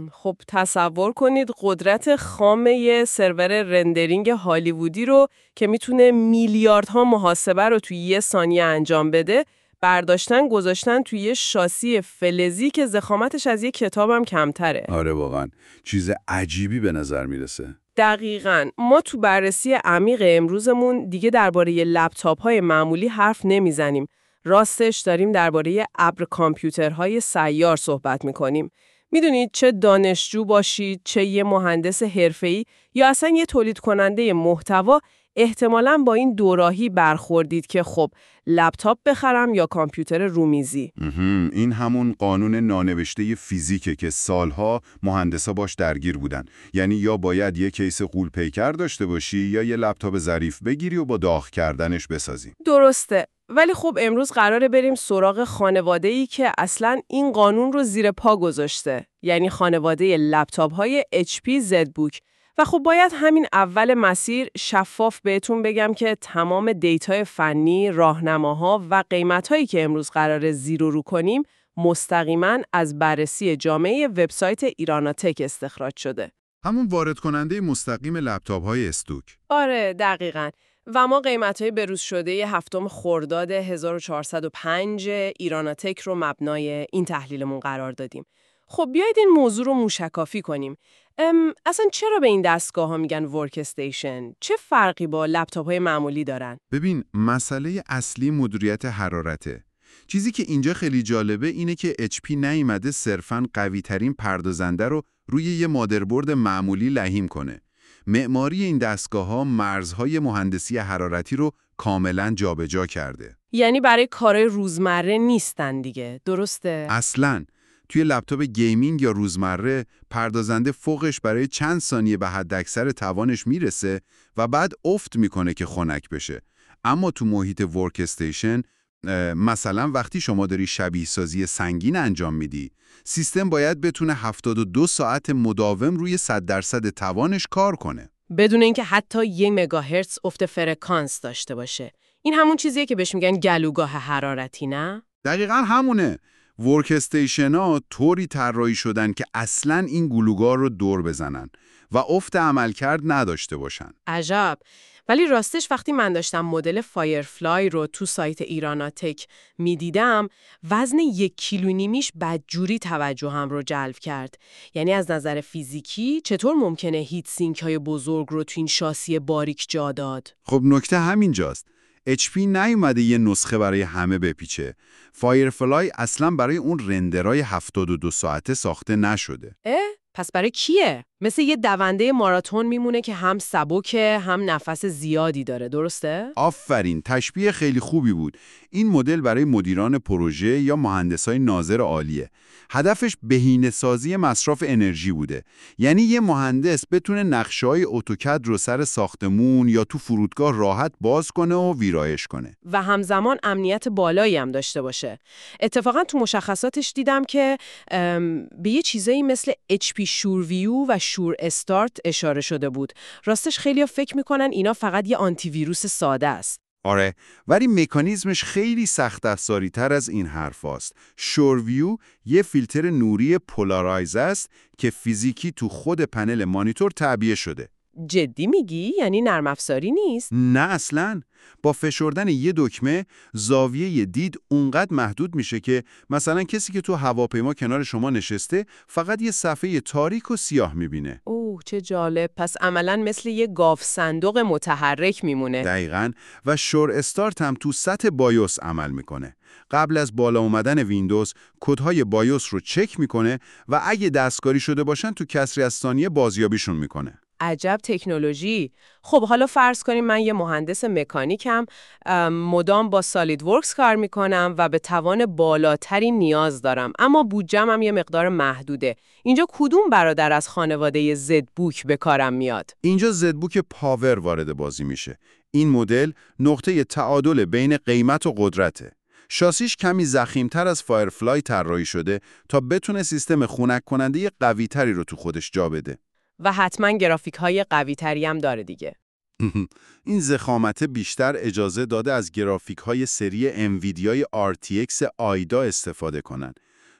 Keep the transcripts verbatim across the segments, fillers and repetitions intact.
خب تصور کنید قدرت خام یه سرور رندرینگ هالیوودی رو که میتونه میلیاردها محاسبه رو توی یه ثانیه انجام بده، برداشتن گذاشتن توی یه شاسی فلزی که ضخامتش از یه کتابم کمتره. آره واقعا چیز عجیبی به نظر میرسه. دقیقاً. ما تو بررسی عمیق امروزمون دیگه درباره لپتاپ‌های معمولی حرف نمیزنیم. راستش داریم درباره ابر کامپیوترهای سیار صحبت میکنیم. میدونید چه دانشجو باشید، چه یه مهندس حرفه‌ای یا اصلا یه تولید کننده محتوا، احتمالاً با این دوراهی برخوردید که خب لپتاپ بخرم یا کامپیوتر رومیزی. این همون قانون نانوشته فیزیکه که سالها مهندسا باش درگیر بودن. یعنی یا باید یه کیس غول پیکر داشته باشی یا یه لپتاپ ظریف بگیری و با داغ کردنش بسازی. درسته. ولی خب امروز قراره بریم سراغ خانواده‌ای که اصلاً این قانون رو زیر پا گذاشته. یعنی خانواده لپتاپ‌های اچ پی زدبوک. و خب باید همین اول مسیر شفاف بهتون بگم که تمام دیتای فنی، راهنماها و قیمت‌هایی که امروز قراره زیر و رو کنیم مستقیماً از بررسی جامعه وبسایت ایراناتک استخراج شده. همون وارد کننده مستقیم لپتاپ‌های استوک. آره دقیقاً. و ما قیمت‌های بروز شده هفتم خرداد هزار و چهارصد و پنج ایراناتک رو مبنای این تحلیلمون قرار دادیم. خب بیایید این موضوع رو موشکافی کنیم. ام، اصلا چرا به این دستگاه ها میگن ورک استیشن؟ چه فرقی با لپتاپ های معمولی دارن؟ ببین، مسئله اصلی مدیریت حرارته. چیزی که اینجا خیلی جالبه اینه که اچ پی نیامده صرفاً قوی ترین پردازنده رو روی یه مادربرد معمولی لحیم کنه. معماری این دستگاه‌ها مرزهای مهندسی حرارتی رو کاملاً جابجا کرده. یعنی برای کارهای روزمره نیستن دیگه، درسته؟ اصلاً توی لپتاپ گیمینگ یا روزمره پردازنده فوقش برای چند ثانیه به حداکثر توانش میرسه و بعد افت میکنه که خنک بشه. اما تو محیط ورک استیشن، مثلا وقتی شما داری شبیه سازی سنگین انجام میدی، سیستم باید بتونه هفتاد و دو ساعت مداوم روی صد درصد توانش کار کنه. بدون اینکه حتی یک مگاهرتز افت فرکانس داشته باشه. این همون چیزیه که بهش میگن گلوگاه حرارتی، نه؟ دقیقاً همونه. ورک استیشن‌ها طوری طراحی شدن که اصلاً این گلوگاه رو دور بزنن و افت عملکرد نداشته باشن. عجب. ولی راستش وقتی من داشتم مدل فایرفلای رو تو سایت ایراناتک میدیدم، وزن یک کیلو نیمیش بدجوری توجهم رو جلب کرد. یعنی از نظر فیزیکی چطور ممکنه هیت سینک های بزرگ رو تو این شاسی باریک جا داد؟ خب نکته همینجاست. اچ پی نیومده یه نسخه برای همه بپیچه. فایرفلای اصلاً برای اون رندرای هفتاد و دو ساعته ساخته نشده. اه؟ پس برای کیه؟ مثل یه دونده ماراتون میمونه که هم سبکه هم نفس زیادی داره، درسته؟ آفرین، تشبیه خیلی خوبی بود. این مدل برای مدیران پروژه یا مهندسای ناظر عالیه. هدفش بهینه‌سازی مصرف انرژی بوده. یعنی یه مهندس بتونه نقشه‌های اتوکد رو سر ساختمون یا تو فرودگاه راحت باز کنه و ویرایش کنه. و همزمان امنیت بالایی هم داشته باشه. اتفاقا تو مشخصاتش دیدم که به یه چیزایی مثل اچ پی شور ویو و شور استارت اشاره شده بود. راستش خیلی‌ها فکر میکنن اینا فقط یه آنتی ویروس ساده است. آره، ولی مکانیزمش خیلی سخت افزاری تر از این حرف هست. شور ویو یه فیلتر نوری پولارایز است که فیزیکی تو خود پنل مانیتور تعبیه شده. جدی میگی؟ یعنی نرم افزاری نیست؟ نه اصلاً. با فشردن یه دکمه زاویه دید اونقدر محدود میشه که مثلا کسی که تو هواپیما کنار شما نشسته فقط یه صفحه تاریک و سیاه میبینه. اوه چه جالب. پس عملاً مثل یه گاف صندوق متحرک میمونه. دقیقاً. و شور استارت هم تو سطح بایوس عمل میکنه. قبل از بالا اومدن ویندوز کدهای بایوس رو چک میکنه و اگه دستکاری شده باشن تو کسری از ثانیه بازیابیشون میکنه. عجب تکنولوژی. خب حالا فرض کنیم من یه مهندس مکانیکم، مدام با سالید ورکس کار میکنم و به توان بالاتری نیاز دارم، اما بودجه‌م هم یه مقدار محدوده. اینجا کدوم برادر از خانواده زدبوک به کارم میاد؟ اینجا زدبوک پاور وارد بازی میشه. این مدل نقطه تعادل بین قیمت و قدرته. شاسیش کمی ضخیم‌تر از فایرفلای طراحی شده تا بتونه سیستم خنک کننده قوی‌تری رو تو خودش جا بده. و حتما گرافیک های قوی تری هم داره دیگه. این ضخامت بیشتر اجازه داده از گرافیک های سری انویدیای آر تی ایکس آیدا استفاده کنن.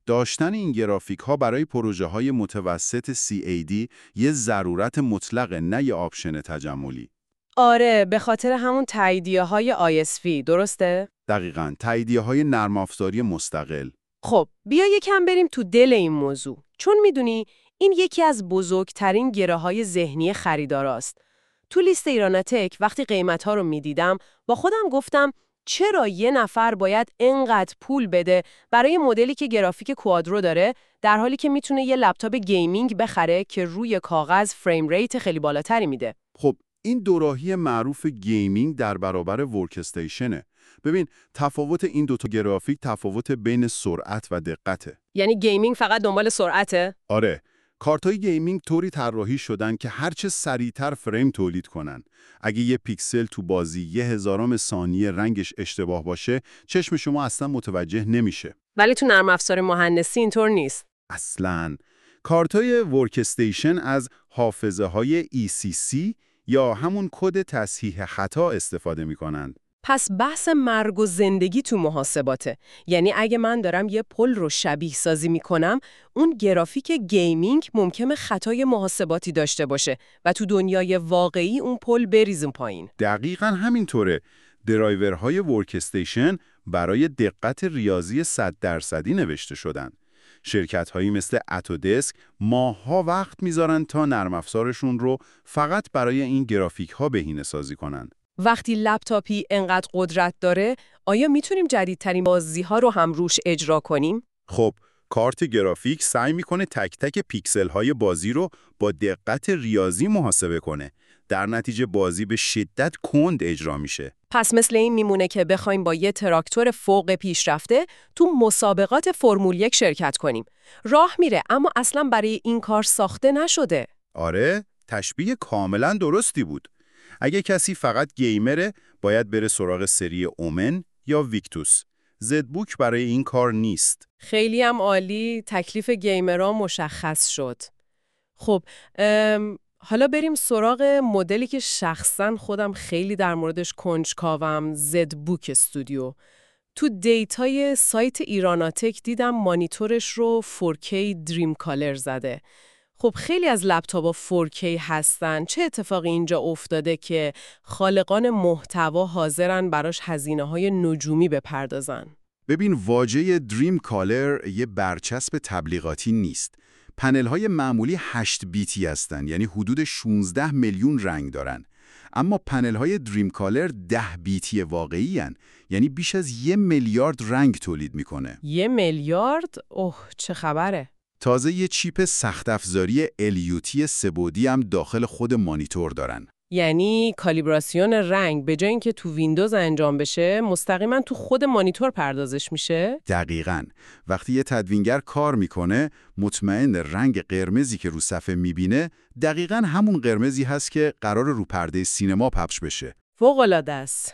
داشتن این گرافیک ها برای پروژه های متوسط سی ای دی یه ضرورت مطلقه، نه یه آپشن تجملی. آره، به خاطر همون تاییدیه های آی اس وی، درسته؟ دقیقاً، تاییدیه های نرم افزاری مستقل. خب، بیا یکم بریم تو دل این موضوع. چون میدونی این یکی از بزرگترین گره‌های ذهنی خریداراست. تو لیست ایرانتک وقتی قیمت‌ها رو میدیدم با خودم گفتم چرا یه نفر باید اینقدر پول بده برای مدلی که گرافیک کوادرو داره، در حالی که میتونه یه لپتاپ گیمینگ بخره که روی کاغذ فریم ریت خیلی بالاتری میده. خب این دوراهی معروف گیمینگ در برابر ورکستیشنه. ببین، تفاوت این دوتا گرافیک تفاوت بین سرعت و دقته. یعنی گیمینگ فقط دنبال سرعته؟ آره، کارتای گیمینگ طوری طراحی شدن که هرچه سریعتر فریم تولید کنن. اگه یه پیکسل تو بازی یه هزارم ثانیه رنگش اشتباه باشه، چشم شما اصلا متوجه نمیشه. ولی تو نرم افزار مهندسی اینطور نیست. اصلاً. کارتای ورکستیشن از حافظه های ای سی سی یا همون کد تصحیح خطا استفاده میکنند. پس بحث مرگ و زندگی تو محاسباته. یعنی اگه من دارم یه پل رو شبیه سازی میکنم، اون گرافیک گیمینگ ممکنه خطای محاسباتی داشته باشه و تو دنیای واقعی اون پل بریزم پایین. دقیقاً همینطوره. درایورهای ورکستیشن برای دقت ریاضی صد درصدی نوشته شدن. شرکت‌هایی مثل اتودسک ماه‌ها وقت میذارن تا نرم افزارشون رو فقط برای این گرافیک‌ها بهینه‌سازی کنن. وقتی لپتاپی انقدر قدرت داره، آیا میتونیم جدیدترین بازی‌ها رو هم روش اجرا کنیم؟ خب، کارت گرافیک سعی میکنه تک تک پیکسل‌های بازی رو با دقت ریاضی محاسبه کنه. در نتیجه بازی به شدت کند اجرا میشه. پس مثل این میمونه که بخوایم با یه تراکتور فوق پیشرفته تو مسابقات فرمول یک شرکت کنیم. راه میره، اما اصلا برای این کار ساخته نشده. آره، تشبیه کاملا درستی بود. اگه کسی فقط گیمره، باید بره سراغ سری اومن یا ویکتوس. زدبوک برای این کار نیست. خیلی هم عالی، تکلیف گیمرها مشخص شد. خب، ام... حالا بریم سراغ مدلی که شخصاً خودم خیلی در موردش کنجکاوم، زدبوک استودیو. تو دیتای سایت ایراناتک دیدم مانیتورش رو فور کی دریم کالر زده. خب خیلی از لپتاپ‌ها فور کی هستن. چه اتفاقی اینجا افتاده که خالقان محتوا حاضرن براش هزینه‌های نجومی بپردازن؟ ببین، واژه دریم کالر یه برچسب تبلیغاتی نیست. پنل‌های معمولی هشت بیتی هستن، یعنی حدود شانزده میلیون رنگ دارن. اما پنل‌های دریم کالر ده بیتی واقعی هن. یعنی بیش از یه میلیارد رنگ تولید میکنه. یه میلیارد؟ اوه، چه خبره؟ تازه یه چیپ سخت افزاری ال یو تی سه‌بعدی هم داخل خود مانیتور دارن. یعنی کالیبراسیون رنگ به جای اینکه تو ویندوز انجام بشه، مستقیما تو خود مانیتور پردازش میشه؟ دقیقاً. وقتی یه تدوینگر کار میکنه، مطمئن رنگ قرمزی که رو صفحه میبینه، دقیقاً همون قرمزی هست که قرار رو پرده سینما پخش بشه. فوق‌العاده است.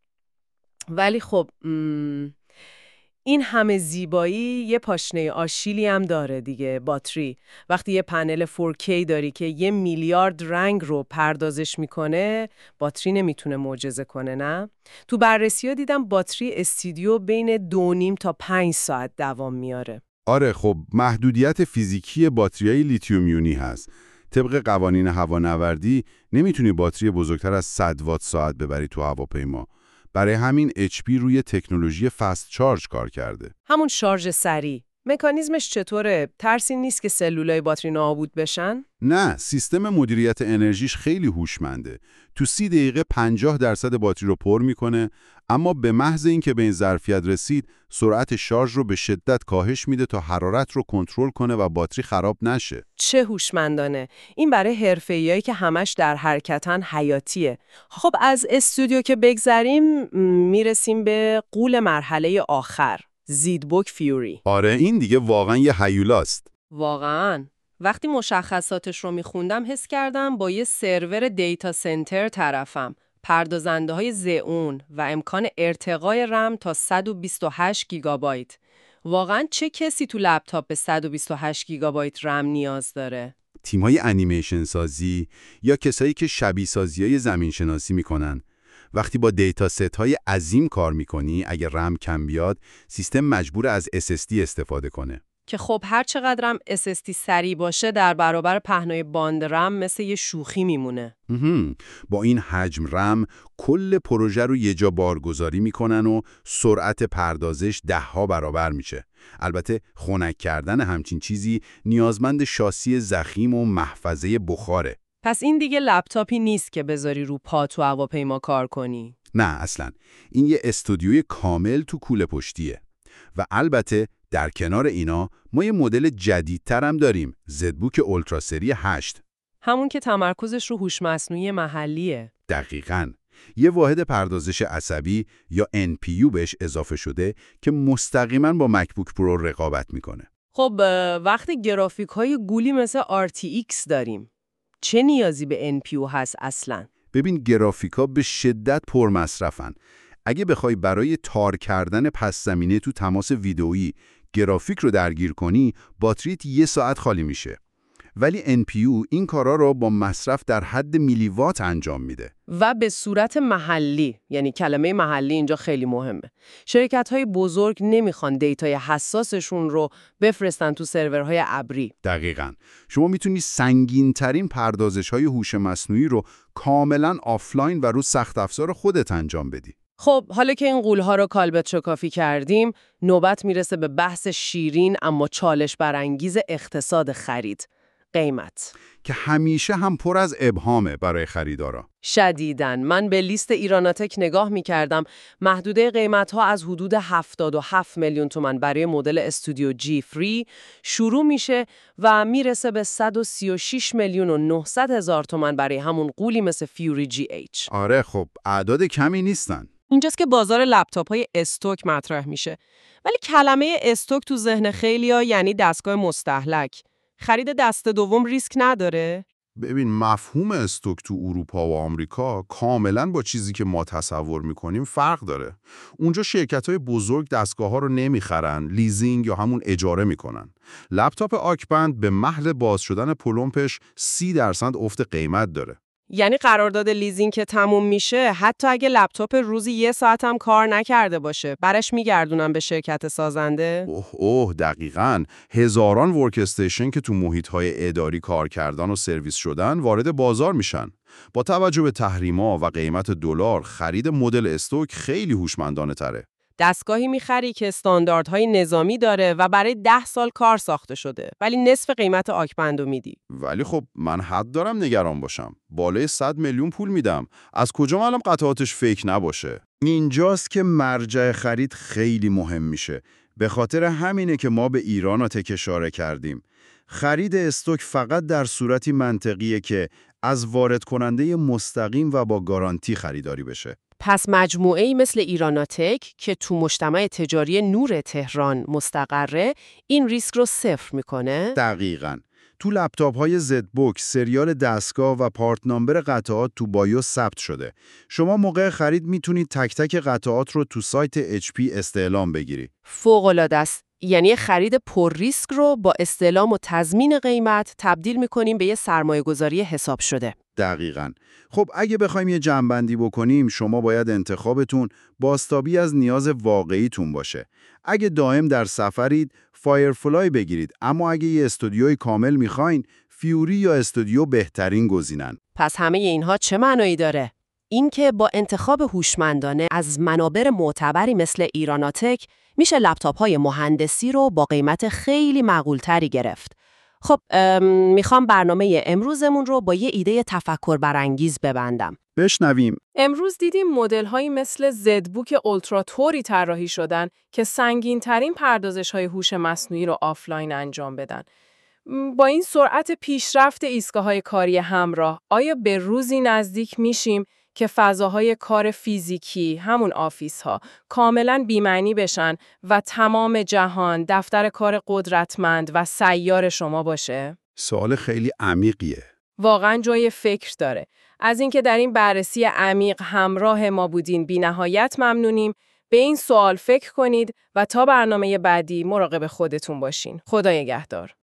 ولی خب م... این همه زیبایی یه پاشنه آشیلی هم داره دیگه، باتری. وقتی یه پنل فور کی داری که یه میلیارد رنگ رو پردازش میکنه، باتری نمیتونه معجزه کنه، نه؟ تو بررسی‌ها دیدم باتری استودیو بین دو و نیم تا پنج ساعت دوام میاره. آره، خب محدودیت فیزیکی باتریای لیتیوم یونی هست. طبق قوانین هوانوردی نمیتونی باتری بزرگتر از صد وات ساعت ببری تو هواپیما. برای همین اچ پی روی تکنولوژی فست چارج کار کرده. همون شارژ سریع. مکانیزمش چطوره؟ ترسی نیست که سلولای باتری نابود بشن؟ نه، سیستم مدیریت انرژیش خیلی هوشمنده. تو سی دقیقه پنجاه درصد باتری رو پر میکنه، اما به محض اینکه به این ظرفیت رسید، سرعت شارژ رو به شدت کاهش میده تا حرارت رو کنترل کنه و باتری خراب نشه. چه هوشمندانه. این برای حرفه‌ایایی که همش در حرکتن حیاتیه. خب از استودیو که بگذریم، میرسیم به غول مرحله آخر. زدبوک فیوری. آره، این دیگه واقعا یه هیولاست. واقعاً. وقتی مشخصاتش رو میخوندم حس کردم با یه سرور دیتا سنتر طرفم. پردازنده های زئون و امکان ارتقای رم تا صد و بیست و هشت گیگابایت. واقعاً چه کسی تو لپتاپ به صد و بیست و هشت گیگابایت رم نیاز داره؟ تیم‌های انیمیشن سازی یا کسایی که شبیه سازی‌های زمین شناسی میکنن. وقتی با دیتا ست های عظیم کار میکنی، اگه رم کم بیاد، سیستم مجبور از اس اس دی استفاده کنه. که خب هر چقدرم اس اس دی سریع باشه در برابر پهنای باند رم مثل یه شوخی میمونه. با این حجم رم کل پروژه رو یه جا بارگذاری میکنن و سرعت پردازش ده ها برابر میشه. البته خنک کردن همچین چیزی نیازمند شاسی ضخیم و محفظه بخاره. پس این دیگه لپتاپی نیست که بذاری رو پا تو هواپیما کار کنی. نه اصلا. این یه استودیوی کامل تو کوله پشتیه. و البته در کنار اینا ما یه مدل جدیدتر هم داریم، زدبوک اولترا سری هشت. همون که تمرکزش رو هوش مصنوعی محلیه. دقیقاً. یه واحد پردازش عصبی یا ان پی یو بهش اضافه شده که مستقیما با مکبوک پرو رقابت میکنه. خب وقتی گرافیک های گولی مثل آر تی ایکس داریم، چه نیازی به ان پی یو هست اصلاً؟ ببین گرافیکا به شدت پرمصرفن. اگه بخوای برای تار کردن پس زمینه تو تماس ویدئویی گرافیک رو درگیر کنی، باتریت یه ساعت خالی میشه. ولی ان پی یو این کارا رو با مصرف در حد میلی وات انجام میده. و به صورت محلی، یعنی کلمه محلی اینجا خیلی مهمه. شرکت‌های بزرگ نمیخوان دیتای حساسشون رو بفرستن تو سرورهای ابری. دقیقاً. شما میتونی سنگین‌ترین پردازش‌های هوش مصنوعی رو کاملاً آفلاین و رو سخت افزار خودت انجام بدی. خب حالا که این غول‌ها رو کالبد شکافی کردیم، نوبت میرسه به بحث شیرین اما چالش برانگیز اقتصاد خرید. قیمت که همیشه هم پر از ابهامه برای خریدارا. شدیداً. من به لیست ایراناتک نگاه می‌کردم. محدوده قیمت‌ها از حدود هفتاد و هفت میلیون تومان برای مدل استودیو جی فری شروع میشه و میرسه به صد و سی و شش میلیون و نهصد هزار تومان برای همون غولی مثل فیوری جی ایچ. آره خب اعداد کمی نیستن. اینجاست که بازار لپتاپ‌های استوک مطرح میشه. ولی کلمه استوک تو ذهن خیلی‌ها یعنی دستگاه مستهلک. خرید دست دوم ریسک نداره؟ ببین مفهوم استوک تو اروپا و آمریکا کاملا با چیزی که ما تصور میکنیم فرق داره. اونجا شرکت‌های بزرگ دستگاه‌ها رو نمیخرن، لیزینگ یا همون اجاره میکنن. لپتاپ آکبند به محض باز شدن پلمپش سی درصد افت قیمت داره. یعنی قرارداد لیزینگ که تموم میشه، حتی اگه لپتاپ روزی یه ساعت هم کار نکرده باشه، برش میگردونن به شرکت سازنده؟ اوه اوه دقیقاً. هزاران ورک استیشن که تو محیط‌های اداری کار کردن و سرویس شدن وارد بازار میشن. با توجه به تحریما و قیمت دلار، خرید مدل استوک خیلی هوشمندانه تره. دستگاهی میخری که استانداردهای نظامی داره و برای ده سال کار ساخته شده، ولی نصف قیمت آکبندو میدی. ولی خب من حد دارم نگران باشم. بالای صد میلیون پول میدم. از کجا معلوم قطعاتش فیک نباشه؟ اینجاست که مرجع خرید خیلی مهم میشه. به خاطر همینه که ما به ایراناتک اشاره کردیم. خرید استوک فقط در صورتی منطقیه که از وارد کننده مستقیم و با گارانتی خریداری بشه. پس مجموعه‌ای مثل ایراناتک که تو مجتمع تجاری نور تهران مستقره، این ریسک رو صفر میکنه؟ دقیقاً. تو لپتاپ‌های زدبوک سریال دستگاه و پارت نامبر قطعات تو بایو ثبت شده. شما موقع خرید میتونید تک تک قطعات رو تو سایت اچ پی استعلام بگیری. فوق‌العاده است. یعنی خرید پر ریسک رو با استعلام و تضمین قیمت تبدیل میکنیم به یه سرمایه‌گذاری حساب شده. دقیقاً. خب اگه بخوایم یه جمع‌بندی بکنیم، شما باید انتخابتون بازتابی از نیاز واقعیتون باشه. اگه دائم در سفرید، فایرفلای بگیرید، اما اگه یه استودیوی کامل میخواین، فیوری یا استودیو بهترین گزینن. پس همه اینها چه معنایی داره؟ اینکه با انتخاب هوشمندانه از منابر معتبری مثل ایراناتک میشه لپتاپ‌های مهندسی رو با قیمت خیلی معقول‌تری گرفت. خب میخوام برنامه امروزمون رو با یه ایده تفکر برانگیز ببندم. بشنویم. امروز دیدیم مدل‌هایی مثل زدبوک اولترا توری طراحی شدن که سنگین‌ترین پردازش‌های هوش مصنوعی رو آفلاین انجام بدن. با این سرعت پیشرفت ایستگاه‌های کاری همراه، آیا به روزی نزدیک میشیم که فضاهای کار فیزیکی، همون آفیس ها، کاملاً بی‌معنی بشن و تمام جهان دفتر کار قدرتمند و سیار شما باشه؟ سوال خیلی عمیقیه. واقعاً جای فکر داره. از اینکه در این بررسی عمیق همراه ما بودین بی‌نهایت ممنونیم. به این سوال فکر کنید و تا برنامه بعدی مراقب خودتون باشین. خدا نگهدار.